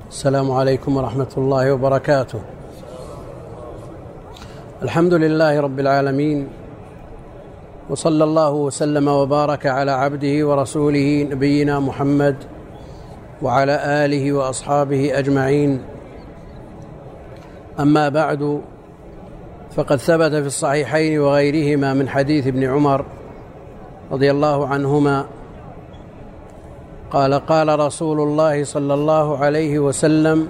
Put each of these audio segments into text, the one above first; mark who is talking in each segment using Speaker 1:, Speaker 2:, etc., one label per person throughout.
Speaker 1: السلام عليكم ورحمة الله وبركاته. الحمد لله رب العالمين، وصلى الله وسلم وبارك على عبده ورسوله نبينا محمد وعلى آله وأصحابه أجمعين. أما بعد، فقد ثبت في الصحيحين وغيرهما من حديث ابن عمر رضي الله عنهما قال: قال رسول الله صلى الله عليه وسلم: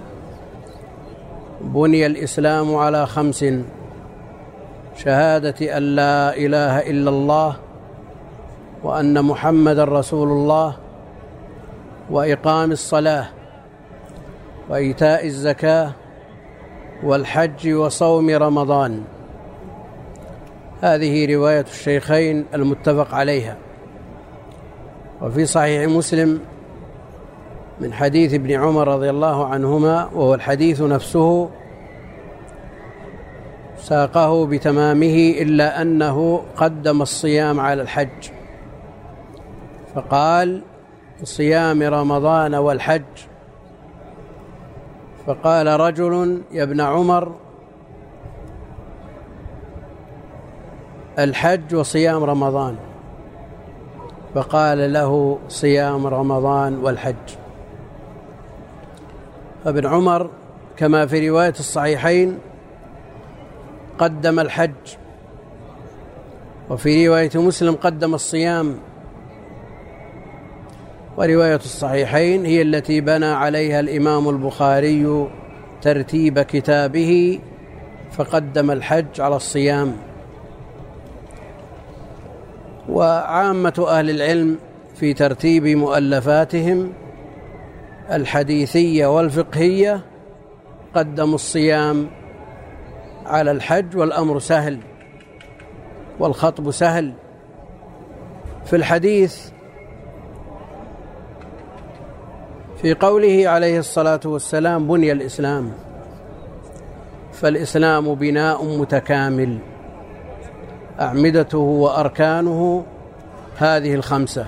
Speaker 1: بني الإسلام على 5: شهادة أن لا إله إلا الله وأن محمدا رسول الله، وإقام الصلاة، وإيتاء الزكاة، والحج، وصوم رمضان. هذه رواية الشيخين المتفق عليها. وفي صحيح مسلم من حديث ابن عمر رضي الله عنهما، وهو الحديث نفسه، ساقه بتمامه إلا أنه قدم الصيام على الحج، فقال: صيام رمضان والحج. فقال رجل: يا ابن عمر، الحج وصيام رمضان. فقال له: صيام رمضان والحج. فابن عمر كما في رواية الصحيحين قدم الحج، وفي رواية مسلم قدم الصيام. ورواية الصحيحين هي التي بنى عليها الإمام البخاري ترتيب كتابه، فقدم الحج على الصيام. وعامة أهل العلم في ترتيب مؤلفاتهم الحديثية والفقهية قدموا الصيام على الحج، والأمر سهل والخطب سهل. في الحديث في قوله عليه الصلاة والسلام: بني الإسلام، فالإسلام بناء متكامل، أعمدته وأركانه هذه 5.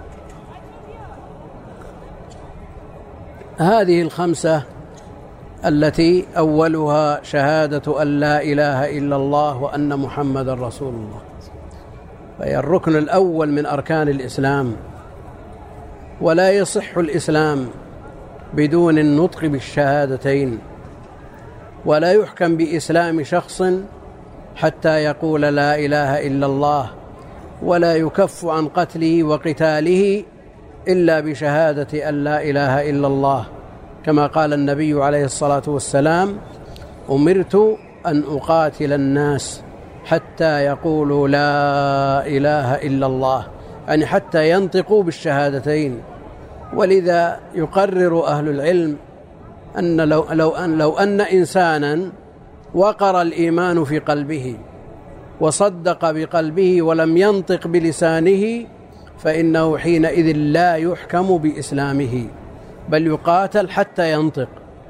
Speaker 1: هذه 5 التي أولها شهادة أن لا إله إلا الله وأن محمدا رسول الله، فهي الركن الأول من أركان الإسلام. ولا يصح الإسلام بدون النطق بالشهادتين، ولا يحكم بإسلام شخص حتى يقول لا إله إلا الله، ولا يكف عن قتله وقتاله إلا بشهادة أن لا إله إلا الله، كما قال النبي عليه الصلاة والسلام: أمرت أن أقاتل الناس حتى يقولوا لا إله إلا الله، يعني حتى ينطقوا بالشهادتين. ولذا يقرر أهل العلم أن لو أن إنسانا وقر الإيمان في قلبه وصدق بقلبه ولم ينطق بلسانه، فإنه حينئذ لا يحكم بإسلامه، بل يقاتل حتى ينطق.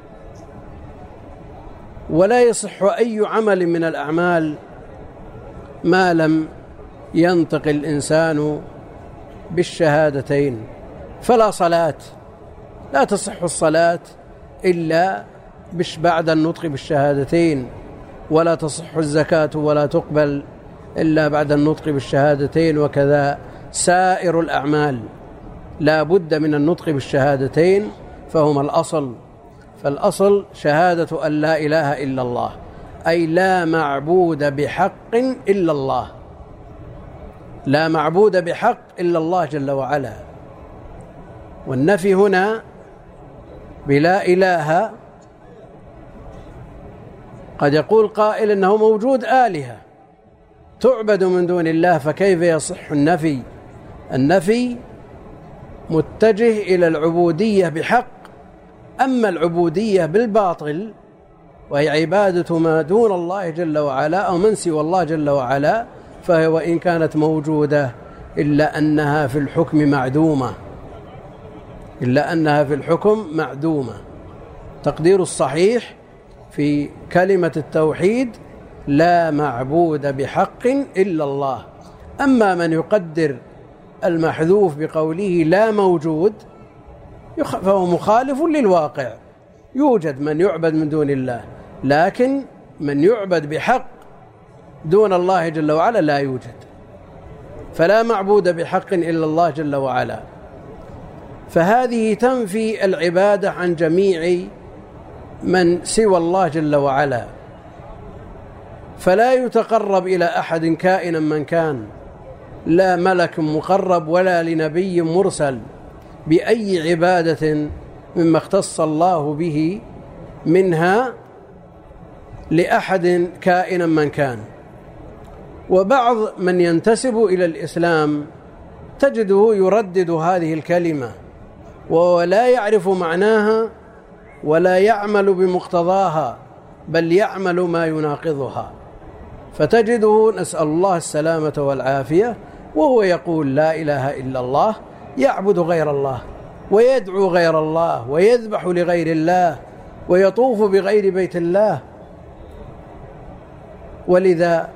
Speaker 1: ولا يصح أي عمل من الأعمال ما لم ينطق الإنسان بالشهادتين. فلا صلاة، لا تصح الصلاة إلا بعد النطق بالشهادتين، ولا تصح الزكاة ولا تقبل إلا بعد النطق بالشهادتين، وكذا سائر الأعمال لا بد من النطق بالشهادتين، فهما الأصل. فالأصل شهادة أن لا إله إلا الله، أي لا معبود بحق إلا الله، لا معبود بحق إلا الله جل وعلا. والنفي هنا بلا إله، قد يقول قائل إنه موجود آلهة تعبد من دون الله، فكيف يصح النفي؟ النفي متجه إلى العبودية بحق. أما العبودية بالباطل، وهي عبادة ما دون الله جل وعلا أو من سوى الله جل وعلا، فهي وإن كانت موجودة إلا أنها في الحكم معدومة، تقدير الصحيح في كلمة التوحيد: لا معبود بحق إلا الله. أما من يقدر المحذوف بقوله لا موجود فهو مخالف للواقع، يوجد من يعبد من دون الله، لكن من يعبد بحق دون الله جل وعلا لا يوجد، فلا معبود بحق إلا الله جل وعلا. فهذه تنفي العبادة عن جميع من سوى الله جل وعلا، فلا يتقرب إلى أحد كائنا من كان، لا ملك مقرب ولا لنبي مرسل، بأي عبادة مما اختص الله به منها لأحد كائنا من كان. وبعض من ينتسب إلى الإسلام تجده يردد هذه الكلمة ولا يعرف معناها ولا يعمل بمقتضاها، بل يعمل ما يناقضها، فتجده نسأل الله السلامة والعافية وهو يقول لا إله إلا الله، يعبد غير الله ويدعو غير الله ويذبح لغير الله ويطوف بغير بيت الله. ولذا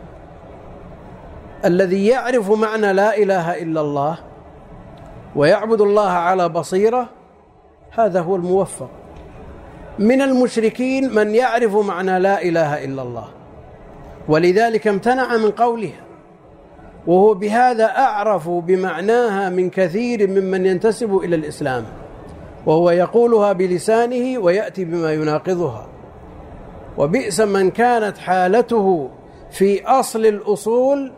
Speaker 1: الذي يعرف معنى لا إله إلا الله ويعبد الله على بصيرة هذا هو الموفق. من المشركين من يعرف معنى لا إله إلا الله ولذلك امتنع من قولها، وهو بهذا أعرف بمعناها من كثير ممن ينتسب إلى الإسلام، وهو يقولها بلسانه ويأتي بما يناقضها. وبئس من كانت حالته في أصل الأصول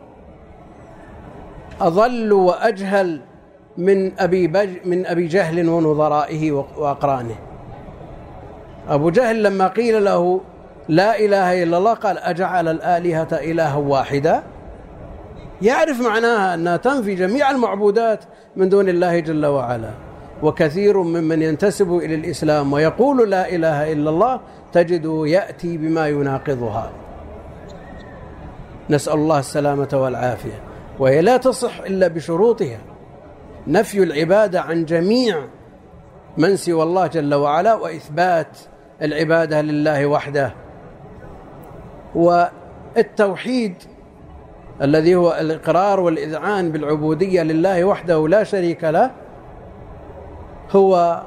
Speaker 1: أضل وأجهل من أبي جهل ونظرائه وأقرانه. أبو جهل لما قيل له لا إله إلا الله قال أجعل الآلهة إلها واحدا، يعرف معناها أنها تنفي جميع المعبودات من دون الله جل وعلا. وكثير ممن ينتسب إلى الإسلام ويقول لا إله إلا الله تجده يأتي بما يناقضها، نسأل الله السلامة والعافية. وهي لا تصح إلا بشروطها: نفي العبادة عن جميع من سوى الله جل وعلا، وإثبات العبادة لله وحده. والتوحيد الذي هو الإقرار والإذعان بالعبودية لله وحده لا شريك له هو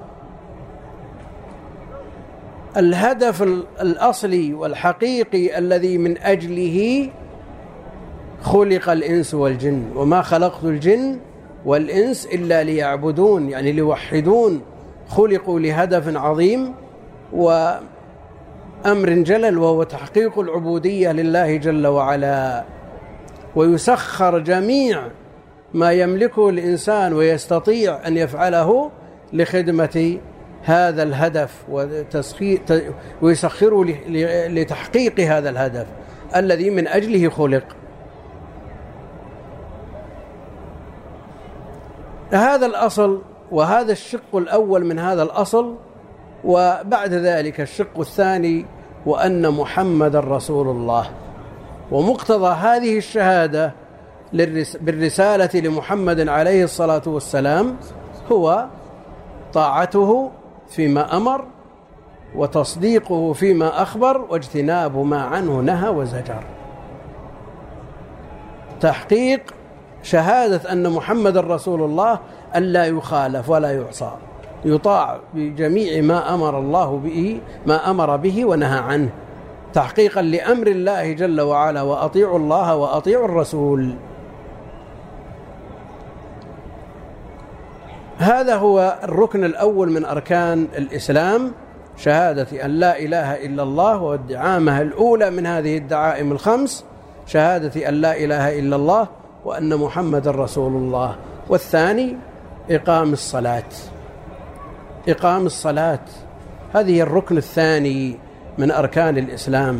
Speaker 1: الهدف الأصلي والحقيقي الذي من أجله خلق الإنس والجن، وما خلقت الجن والإنس إلا ليعبدون، يعني ليوحدون، خلقوا لهدف عظيم وأمر جلل، وهو تحقيق العبودية لله جل وعلا. ويسخر جميع ما يملكه الإنسان ويستطيع أن يفعله لخدمة هذا الهدف ويسخره لتحقيق هذا الهدف الذي من أجله خلق. هذا الأصل وهذا الشق الأول من هذا الأصل. وبعد ذلك الشق الثاني وأن محمد رسول الله. ومقتضى هذه الشهادة بالرسالة لمحمد عليه الصلاة والسلام هو طاعته فيما أمر وتصديقه فيما أخبر واجتناب ما عنه نهى وزجر. تحقيق شهادة أن محمد رسول الله أن لا يخالف ولا يعصى، يطاع بجميع ما أمر الله به، ما أمر به ونهى عنه، تحقيقا لأمر الله جل وعلا: وأطيعوا الله وأطيعوا الرسول. هذا هو الركن الأول من أركان الإسلام، شهادة أن لا إله إلا الله، والدعامة الأولى من هذه الدعائم الخمس شهادة أن لا إله إلا الله وأن محمد رسول الله. والثاني إقام الصلاة. إقام الصلاة هذه الركن الثاني من أركان الإسلام.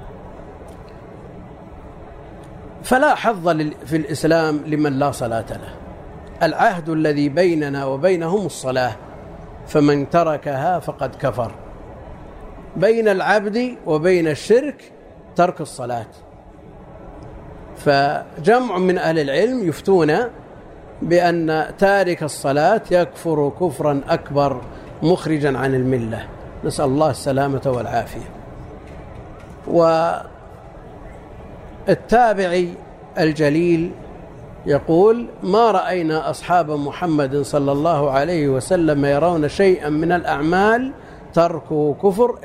Speaker 1: فلا حظ في الإسلام لمن لا صلاة له. العهد الذي بيننا وبينهم الصلاة، فمن تركها فقد كفر. بين العبد وبين الشرك ترك الصلاة. فجمع من أهل العلم يفتون بأن تارك الصلاة يكفر كفرا أكبر مخرجا عن الملة، نسأل الله السلامة والعافية. والتابعي الجليل يقول: ما رأينا أصحاب محمد صلى الله عليه وسلم يرون شيئا من الأعمال ترك كفر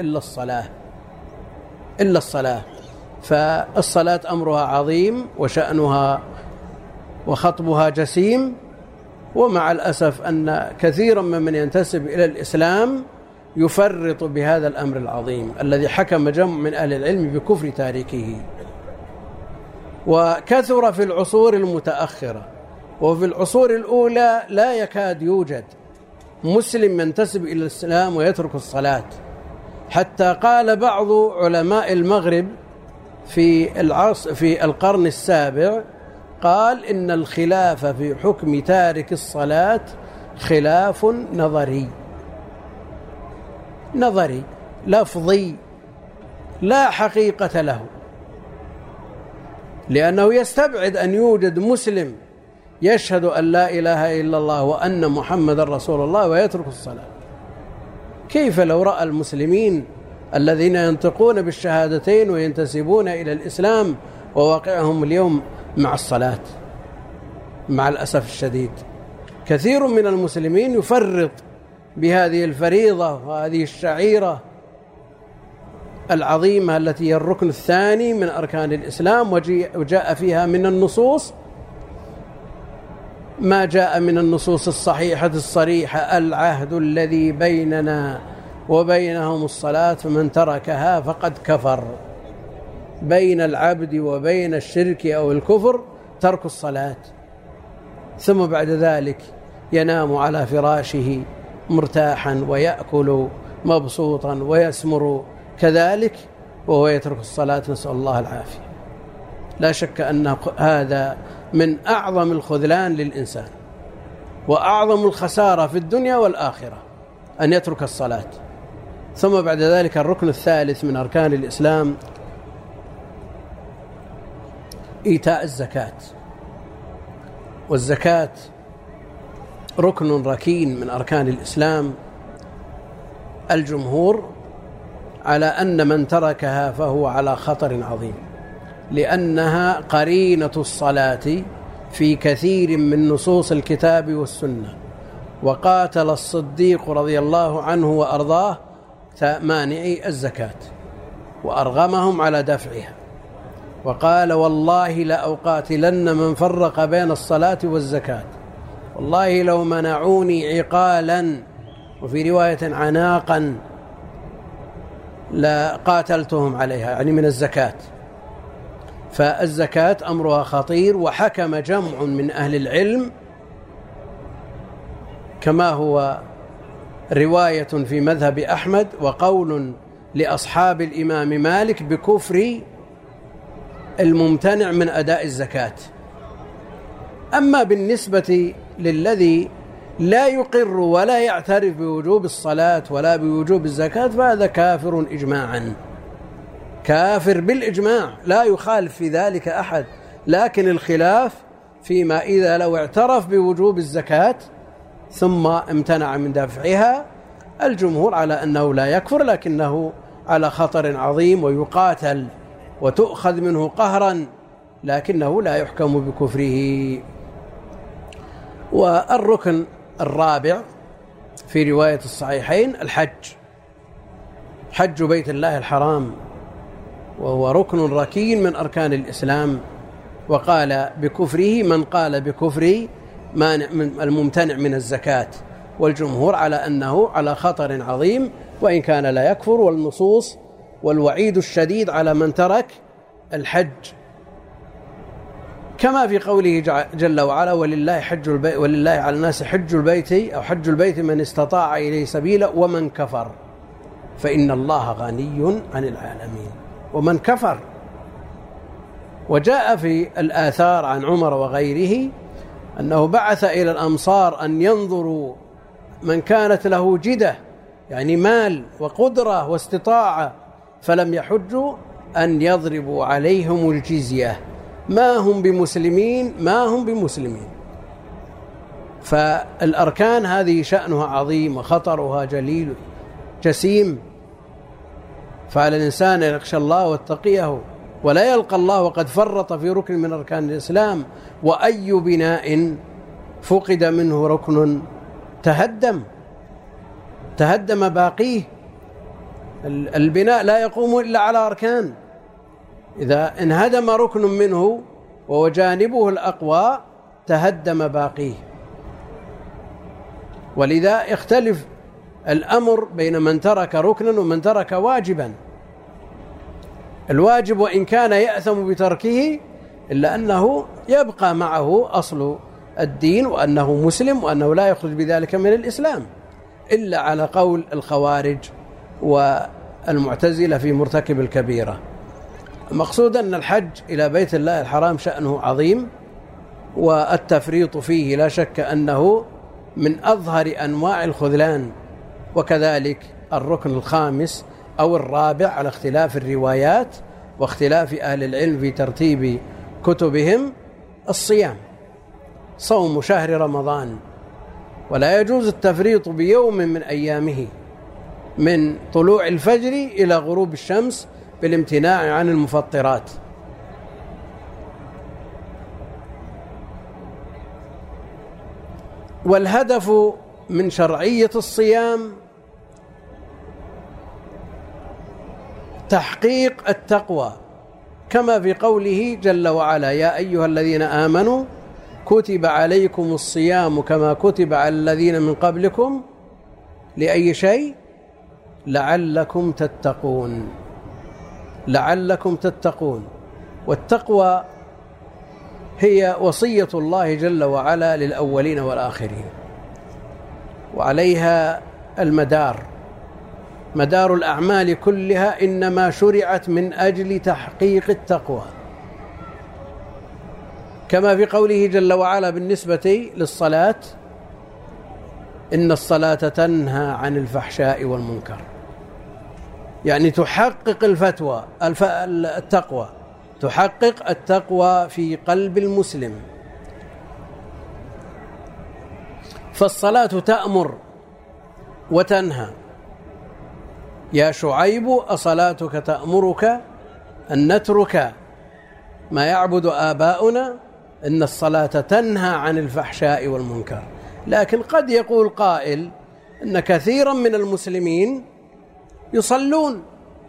Speaker 1: إلا الصلاة. فالصلاة أمرها عظيم وشأنها وخطبها جسيم، ومع الأسف أن كثيرا ممن ينتسب إلى الإسلام يفرط بهذا الأمر العظيم الذي حكم جمع من أهل العلم بكفر تاركه. وكثر في العصور المتأخرة، وفي العصور الأولى لا يكاد يوجد مسلم ينتسب إلى الإسلام ويترك الصلاة، حتى قال بعض علماء المغرب في القرن السابع، قال إن الخلاف في حكم تارك الصلاة خلاف نظري لفظي لا حقيقة له، لأنه يستبعد أن يوجد مسلم يشهد أن لا إله إلا الله وأن محمد رسول الله ويترك الصلاة. كيف لو رأى المسلمين الذين ينطقون بالشهادتين وينتسبون إلى الإسلام وواقعهم اليوم مع الصلاة؟ مع الأسف الشديد كثير من المسلمين يفرط بهذه الفريضة وهذه الشعيرة العظيمة التي هي الركن الثاني من أركان الإسلام، وجاء فيها من النصوص ما جاء من النصوص الصحيحة الصريحة: العهد الذي بيننا وبينهم الصلاة فمن تركها فقد كفر. بين العبد وبين الشرك أو الكفر ترك الصلاة، ثم بعد ذلك ينام على فراشه مرتاحا ويأكل مبسوطا ويسمر كذلك وهو يترك الصلاة، نسأل الله العافية. لا شك أن هذا من أعظم الخذلان للإنسان وأعظم الخسارة في الدنيا والآخرة أن يترك الصلاة. ثم بعد ذلك الركن الثالث من أركان الإسلام إيتاء الزكاة، والزكاة ركن ركين من أركان الإسلام. الجمهور على أن من تركها فهو على خطر عظيم، لأنها قرينة الصلاة في كثير من نصوص الكتاب والسنة. وقاتل الصديق رضي الله عنه وأرضاه مانعي الزكاة وأرغمهم على دفعها، وقال: والله لأقاتلن من فرق بين الصلاة والزكاة، والله لو منعوني عقالا، وفي رواية عناقا، لقاتلتهم عليها، يعني من الزكاة. فالزكاة أمرها خطير، وحكم جمع من أهل العلم كما هو رواية في مذهب أحمد وقول لأصحاب الإمام مالك بكفر الممتنع من أداء الزكاة. أما بالنسبة للذي لا يقر ولا يعترف بوجوب الصلاة ولا بوجوب الزكاة فهذا كافر إجماعا، كافر بالإجماع، لا يخالف في ذلك أحد. لكن الخلاف فيما إذا لو اعترف بوجوب الزكاة ثم امتنع من دفعها. الجمهور على أنه لا يكفر، لكنه على خطر عظيم ويقاتل وتؤخذ منه قهرا، لكنه لا يحكم بكفره. والركن الرابع في رواية الصحيحين الحج، حج بيت الله الحرام، وهو ركن ركين من أركان الإسلام. وقال بكفره من قال بكفر الممتنع من الزكاة، والجمهور على أنه على خطر عظيم وإن كان لا يكفر. والنصوص والوعيد الشديد على من ترك الحج، كما في قوله جل وعلا: ولله على الناس حج البيت أو حج البيت من استطاع إليه سبيلا ومن كفر فإن الله غني عن العالمين. ومن كفر. وجاء في الآثار عن عمر وغيره أنه بعث إلى الأمصار أن ينظروا من كانت له جدة، يعني مال وقدرة واستطاعة، فلم يحجوا، أن يضربوا عليهم الجزية، ما هم بمسلمين. فالأركان هذه شأنها عظيم وخطرها جليل جسيم، فعلى الإنسان يخشى الله واتقيه ولا يلقى الله وقد فرط في ركن من أركان الإسلام. وأي بناء فقد منه ركن تهدم باقيه، البناء لا يقوم إلا على أركان، إذا انهدم ركن منه وهو جانبه الأقوى تهدم باقيه. ولذا يختلف الأمر بين من ترك ركنا ومن ترك واجبا. الواجب وإن كان يأثم بتركه إلا أنه يبقى معه أصل الدين وأنه مسلم وأنه لا يخرج بذلك من الإسلام، إلا على قول الخوارج والمعتزلة في مرتكب الكبيرة. المقصود أن الحج إلى بيت الله الحرام شأنه عظيم، والتفريط فيه لا شك أنه من أظهر أنواع الخذلان. وكذلك الركن الخامس أو الرابع على اختلاف الروايات واختلاف أهل العلم في ترتيب كتبهم الصيام، صوم شهر رمضان، ولا يجوز التفريط بيوم من أيامه من طلوع الفجر إلى غروب الشمس بالامتناع عن المفطرات. والهدف من شرعية الصيام تحقيق التقوى، كما في قوله جل وعلا: يا أيها الذين آمنوا كتب عليكم الصيام كما كتب على الذين من قبلكم لأي شيء؟ لعلكم تتقون. لعلكم تتقون. والتقوى هي وصية الله جل وعلا للأولين والآخرين، وعليها مدار الأعمال كلها إنما شرعت من أجل تحقيق التقوى، كما في قوله جل وعلا بالنسبة للصلاة: إن الصلاة تنهى عن الفحشاء والمنكر، يعني تحقق التقوى، تحقق التقوى في قلب المسلم. فالصلاة تأمر وتنهى. يا شعيب أصلاتك تأمرك أن نترك ما يعبد آباؤنا؟ إن الصلاة تنهى عن الفحشاء والمنكر. لكن قد يقول قائل إن كثيرا من المسلمين يصلون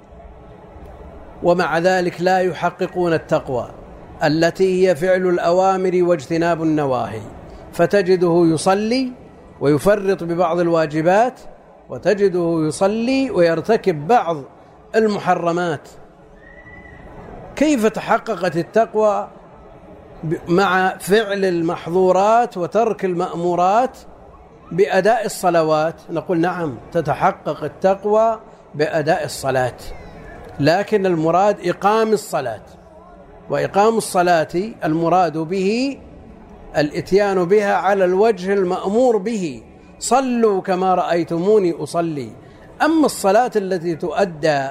Speaker 1: ومع ذلك لا يحققون التقوى التي هي فعل الأوامر واجتناب النواهي، فتجده يصلي ويفرط ببعض الواجبات، وتجده يصلي ويرتكب بعض المحرمات. كيف تحققت التقوى مع فعل المحظورات وترك المأمورات بأداء الصلوات؟ نقول نعم، تتحقق التقوى بأداء الصلاة، لكن المراد إقام الصلاة، وإقام الصلاة المراد به الإتيان بها على الوجه المأمور به: صلوا كما رأيتموني أصلي. أما الصلاة التي تؤدى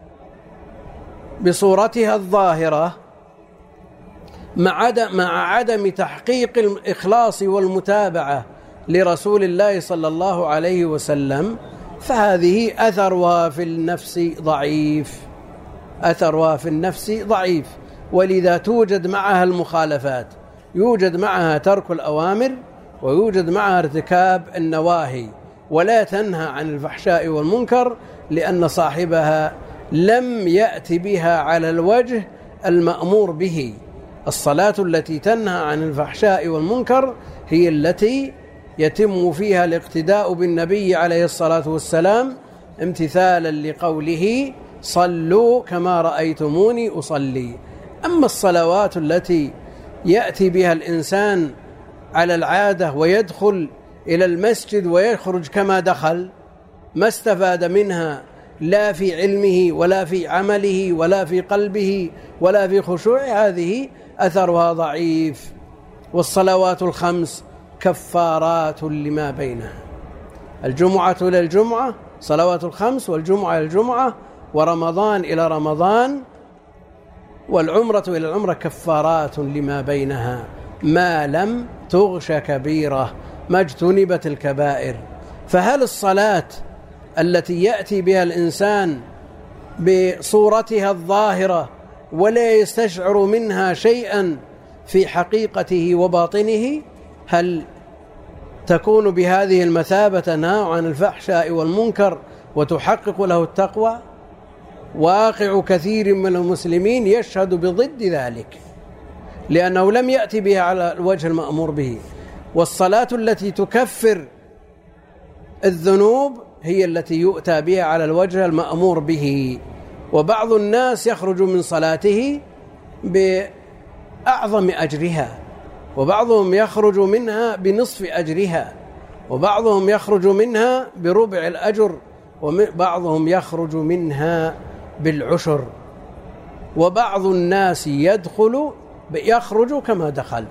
Speaker 1: بصورتها الظاهرة مع عدم تحقيق الإخلاص والمتابعة لرسول الله صلى الله عليه وسلم، فهذه أثرها في النفس ضعيف، ولذا توجد معها المخالفات، يوجد معها ترك الأوامر ويوجد معها ارتكاب النواهي، ولا تنهى عن الفحشاء والمنكر لأن صاحبها لم يأتي بها على الوجه المأمور به. الصلاة التي تنهى عن الفحشاء والمنكر هي التي يتم فيها الاقتداء بالنبي عليه الصلاة والسلام امتثالا لقوله: صلوا كما رأيتموني أصلي. أما الصلوات التي يأتي بها الإنسان على العادة ويدخل إلى المسجد ويخرج كما دخل، ما استفاد منها لا في علمه ولا في عمله ولا في قلبه ولا في خشوع، هذه أثرها ضعيف. والصلوات الخمس كفارات لما بينها: الجمعة إلى الجمعة صلوات الخمس، والجمعة إلى الجمعة، ورمضان إلى رمضان، والعمرة إلى العمرة كفارات لما بينها ما لم تغش كبيرة، ما اجتنبت الكبائر. فهل الصلاة التي يأتي بها الإنسان بصورتها الظاهرة ولا يستشعر منها شيئا في حقيقته وباطنه، هل تكون بهذه المثابة تنهى عن الفحشاء والمنكر وتحقق له التقوى؟ واقع كثير من المسلمين يشهد بضد ذلك، لأنه لم يأتي بها على الوجه المأمور به. والصلاة التي تكفر الذنوب هي التي يؤتى بها على الوجه المأمور به. وبعض الناس يخرج من صلاته بأعظم أجرها، وبعضهم يخرج منها بنصف أجرها، وبعضهم يخرج منها بربع الأجر، وبعضهم يخرج منها بالعشر، وبعض الناس يخرج كما دخل.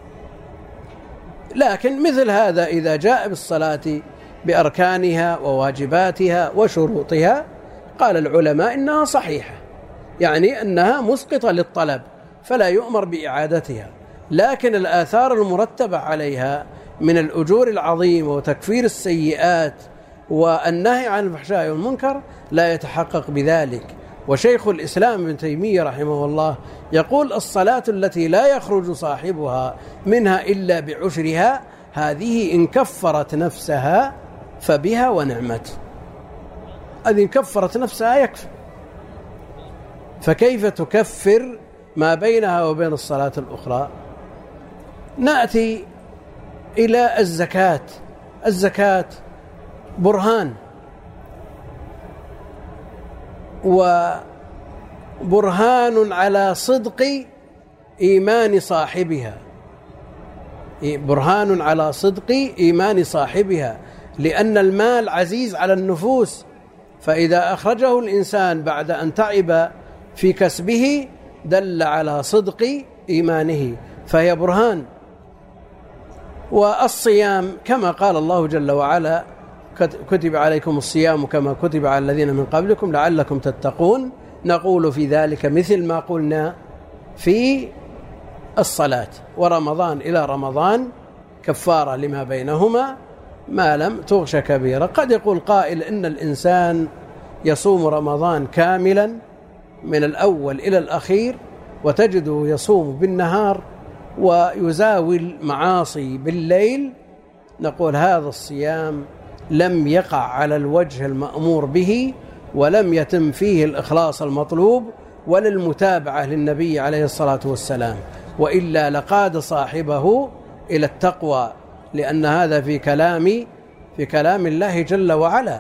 Speaker 1: لكن مثل هذا إذا جاء بالصلاة بأركانها وواجباتها وشروطها قال العلماء إنها صحيحة، يعني أنها مسقطة للطلب فلا يؤمر بإعادتها. لكن الآثار المرتبة عليها من الأجور العظيمة وتكفير السيئات والنهي عن الفحشاء والمنكر لا يتحقق بذلك. وشيخ الإسلام ابن تيمية رحمه الله يقول: الصلاة التي لا يخرج صاحبها منها إلا بعشرها هذه إن كفرت نفسها فبها ونعمت. هذه إن كفرت نفسها يكفي، فكيف تكفر ما بينها وبين الصلاة الأخرى؟ نأتي إلى الزكاة. الزكاة برهان، وبرهان على صدق إيمان صاحبها، برهان على صدق إيمان صاحبها، لأن المال عزيز على النفوس، فإذا أخرجه الإنسان بعد أن تعب في كسبه دل على صدق إيمانه، فهي برهان. والصيام كما قال الله جل وعلا: كتب عليكم الصيام كما كتب على الذين من قبلكم لعلكم تتقون. نقول في ذلك مثل ما قلنا في الصلاة. ورمضان إلى رمضان كفارة لما بينهما ما لم تغش كبيرة. قد يقول قائل إن الإنسان يصوم رمضان كاملا من الأول إلى الأخير وتجده يصوم بالنهار ويزاول معاصي بالليل. نقول هذا الصيام لم يقع على الوجه المأمور به، ولم يتم فيه الإخلاص المطلوب ولا المتابعة للنبي عليه الصلاة والسلام، وإلا لقاد صاحبه إلى التقوى، لأن هذا في كلام الله جل وعلا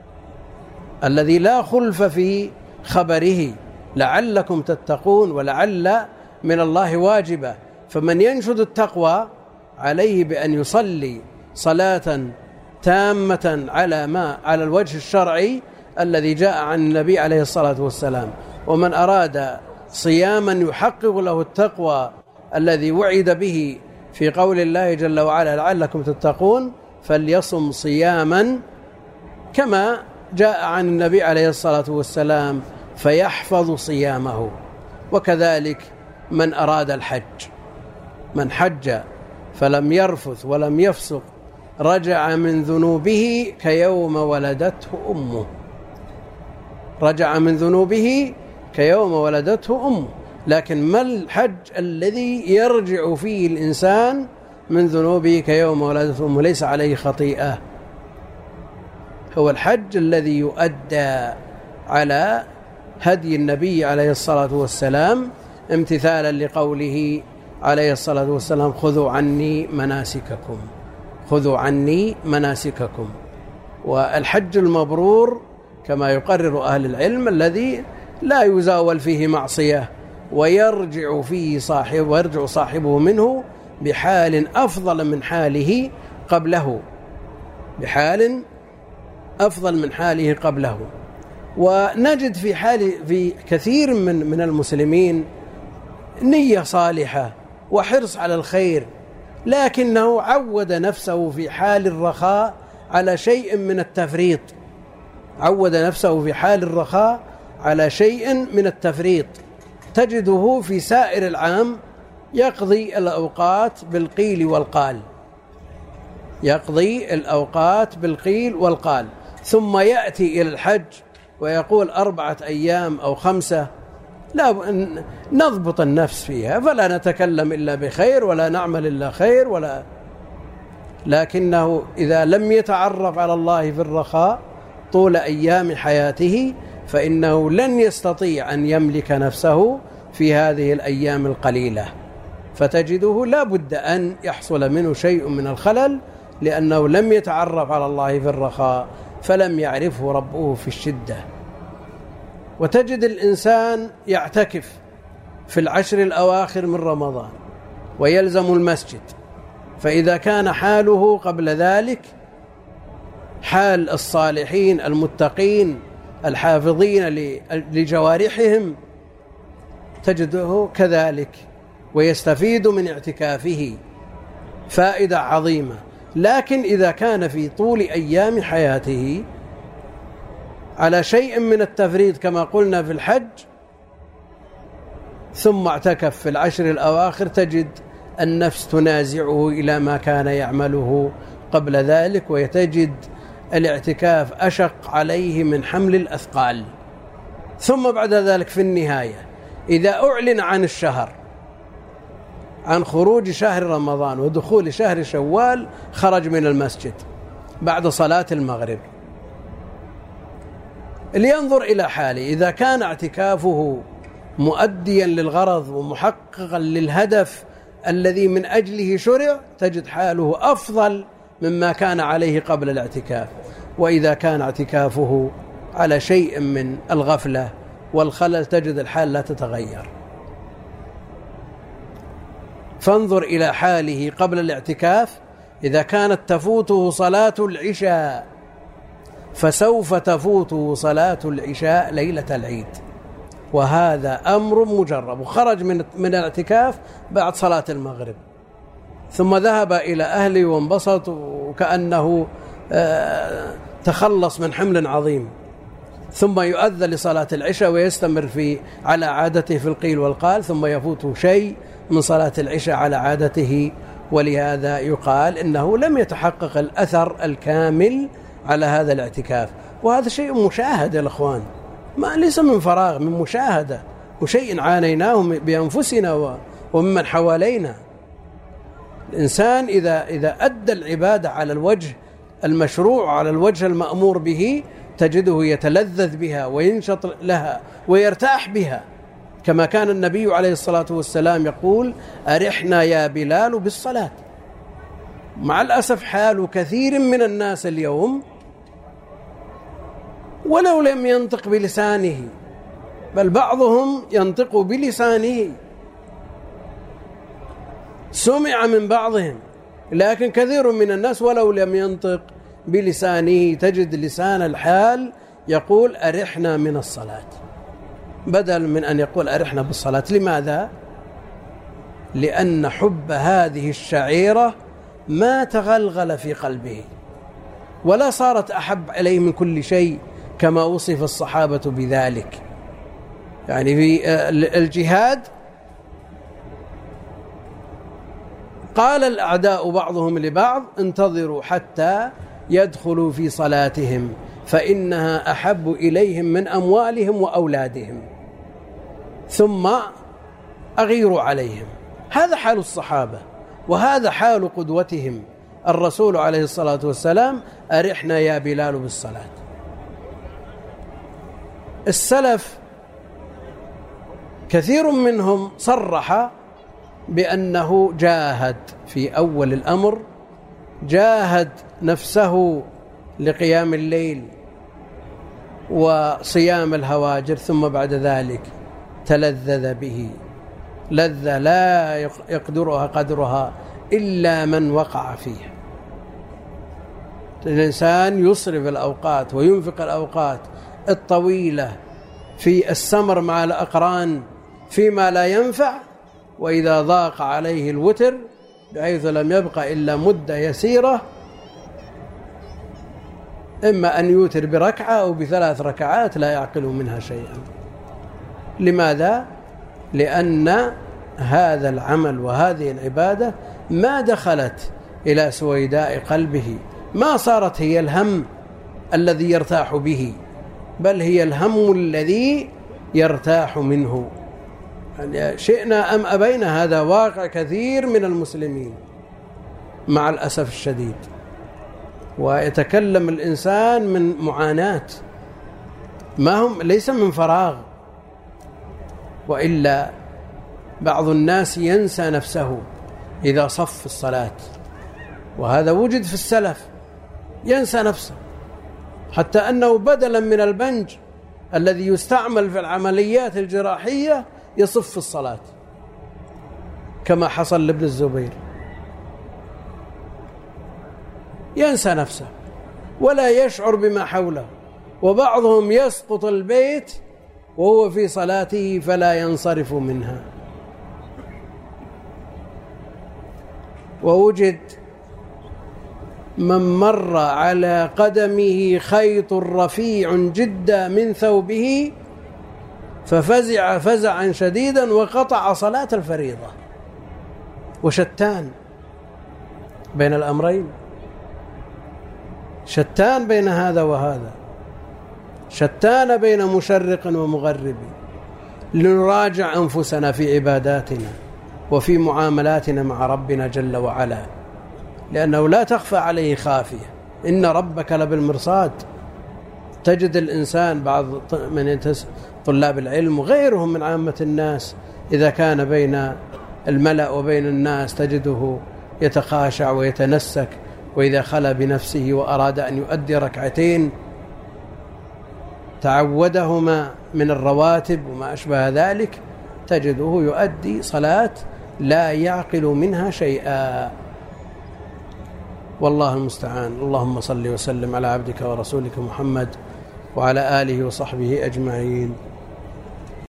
Speaker 1: الذي لا خلف في خبره: لعلكم تتقون، ولعل من الله واجبة. فمن ينشد التقوى عليه بأن يصلي صلاة تامة على الوجه الشرعي الذي جاء عن النبي عليه الصلاة والسلام. ومن أراد صياما يحقق له التقوى الذي وعد به في قول الله جل وعلا: لعلكم تتقون، فليصم صياما كما جاء عن النبي عليه الصلاة والسلام فيحفظ صيامه. وكذلك من أراد الحج، من حج فلم يرفث ولم يفسق رجع من ذنوبه كيوم ولدته أمه. رجع من ذنوبه كيوم ولدته أمه. لكن ما الحج الذي يرجع فيه الإنسان من ذنوبه كيوم ولدته أمه ليس عليه خطيئة؟ هو الحج الذي يؤدى على هدي النبي عليه الصلاة والسلام امتثالا لقوله عليه الصلاة والسلام: خذوا عني مناسككم، خذوا عني مناسككم. والحج المبرور كما يقرر أهل العلم الذي لا يزاول فيه معصية ويرجع صاحبه منه بحال أفضل من حاله قبله، بحال أفضل من حاله قبله. ونجد في كثير من المسلمين نية صالحة وحرص على الخير، لكنه عود نفسه في حال الرخاء على شيء من التفريط، عود نفسه في حال الرخاء على شيء من التفريط. تجده في سائر العام يقضي الأوقات بالقيل والقال، يقضي الأوقات بالقيل والقال، ثم يأتي إلى الحج ويقول 4 أيام أو 5. لا نضبط النفس فيها، فلا نتكلم إلا بخير ولا نعمل إلا خير لكنه إذا لم يتعرف على الله في الرخاء طول أيام حياته فإنه لن يستطيع أن يملك نفسه في هذه الأيام القليلة، فتجده لا بد أن يحصل منه شيء من الخلل، لأنه لم يتعرف على الله في الرخاء فلم يعرفه ربه في الشدة. وتجد الإنسان يعتكف في العشر الأواخر من رمضان ويلزم المسجد، فإذا كان حاله قبل ذلك حال الصالحين المتقين الحافظين لجوارحهم تجده كذلك، ويستفيد من اعتكافه فائدة عظيمة. لكن إذا كان في طول أيام حياته على شيء من التفريط كما قلنا في الحج ثم اعتكف في العشر الأواخر، تجد النفس تنازعه إلى ما كان يعمله قبل ذلك، ويتجد الاعتكاف أشق عليه من حمل الأثقال. ثم بعد ذلك في النهاية إذا أعلن عن الشهر، عن خروج شهر رمضان ودخول شهر شوال، خرج من المسجد بعد صلاة المغرب، لينظر إلى حاله. إذا كان اعتكافه مؤديا للغرض ومحققا للهدف الذي من أجله شرع، تجد حاله أفضل مما كان عليه قبل الاعتكاف. وإذا كان اعتكافه على شيء من الغفلة والخلل، تجد الحال لا تتغير. فانظر إلى حاله قبل الاعتكاف. إذا كانت تفوته صلاة العشاء فسوف تفوته صلاة العشاء ليلة العيد، وهذا أمر مجرب. وخرج من الاعتكاف بعد صلاة المغرب، ثم ذهب إلى أهله وانبسط وكأنه تخلص من حمل عظيم، ثم يؤذن لصلاة العشاء ويستمر على عادته في القيل والقال، ثم يفوته شيء من صلاة العشاء على عادته. ولهذا يقال إنه لم يتحقق الأثر الكامل على هذا الاعتكاف. وهذا شيء مشاهد يا الأخوان، ما ليس من فراغ، من مشاهدة، وشيء عانيناه بأنفسنا وممن حوالينا. الإنسان إذا أدى العبادة على الوجه المشروع، على الوجه المأمور به، تجده يتلذذ بها وينشط لها ويرتاح بها، كما كان النبي عليه الصلاة والسلام يقول: أرحنا يا بلال بالصلاة. مع الأسف حال كثير من الناس اليوم ولو لم ينطق بلسانه، بل بعضهم ينطق بلسانه، سمع من بعضهم، لكن كثير من الناس ولو لم ينطق بلسانه تجد لسان الحال يقول: أرحنا من الصلاة، بدل من أن يقول أرحنا بالصلاة. لماذا؟ لأن حب هذه الشعيرة ما تغلغل في قلبه، ولا صارت أحب عليه من كل شيء كما وصف الصحابة بذلك. يعني في الجهاد قال الأعداء بعضهم لبعض: انتظروا حتى يدخلوا في صلاتهم فإنها أحب إليهم من أموالهم وأولادهم، ثم أغيروا عليهم. هذا حال الصحابة، وهذا حال قدوتهم الرسول عليه الصلاة والسلام: أرحنا يا بلال بالصلاة. السلف كثير منهم صرح بأنه جاهد في أول الأمر، جاهد نفسه لقيام الليل وصيام الهواجر، ثم بعد ذلك تلذذ به لذة لا يقدرها قدرها إلا من وقع فيه. الإنسان يصرف الأوقات وينفق الأوقات الطويلة في السمر مع الأقران فيما لا ينفع، وإذا ضاق عليه الوتر بحيث لم يبق إلا مدة يسيرة، إما أن يوتر بركعة أو بثلاث ركعات لا يعقل منها شيئا. لماذا؟ لأن هذا العمل وهذه العبادة ما دخلت إلى سويداء قلبه، ما صارت هي الهم الذي يرتاح به، بل هي الهم الذي يرتاح منه. يعني شئنا أم أبينا هذا واقع كثير من المسلمين مع الأسف الشديد. ويتكلم الإنسان من معاناة، ليس من فراغ. وإلا بعض الناس ينسى نفسه إذا صف الصلاة، وهذا وجد في السلف، ينسى نفسه حتى أنه بدلا من البنج الذي يستعمل في العمليات الجراحية يصف الصلاة كما حصل لابن الزبير، ينسى نفسه ولا يشعر بما حوله. وبعضهم يسقط البيت وهو في صلاته فلا ينصرف منها. ووجد من مر على قدمه خيط رفيع جدا من ثوبه ففزع فزعا شديدا وقطع صلاة الفريضة. وشتان بين الأمرين، شتان بين هذا وهذا، شتان بين مشرق ومغرب. لنراجع أنفسنا في عباداتنا وفي معاملاتنا مع ربنا جل وعلا، لأنه لا تخفى عليه خافية. إن ربك لبالمرصاد. تجد الإنسان بعض من طلاب العلم وغيرهم من عامة الناس إذا كان بين الملأ وبين الناس تجده يتخاشع ويتنسك، وإذا خلى بنفسه وأراد أن يؤدي ركعتين تعودهما من الرواتب وما أشبه ذلك تجده يؤدي صلاة لا يعقل منها شيئا. والله المستعان. اللهم صل وسلم على عبدك ورسولك محمد وعلى آله وصحبه أجمعين.